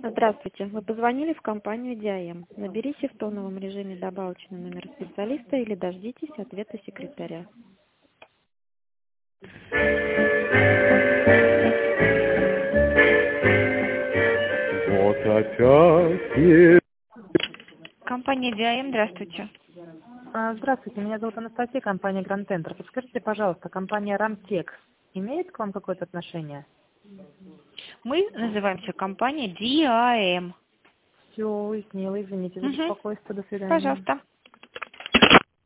Здравствуйте. Вы позвонили в компанию Диаем. Наберите в тоновом режиме добавочный номер специалиста или дождитесь ответа секретаря. Вот опять. Компания Диаем, здравствуйте. Здравствуйте, меня зовут Анастасия, компания Grand Center. Подскажите, пожалуйста, компания Рамтек имеет к вам какое-то отношение? Мы называемся компания Диаем. Все, уяснила, извините за беспокойство, до свидания. Пожалуйста.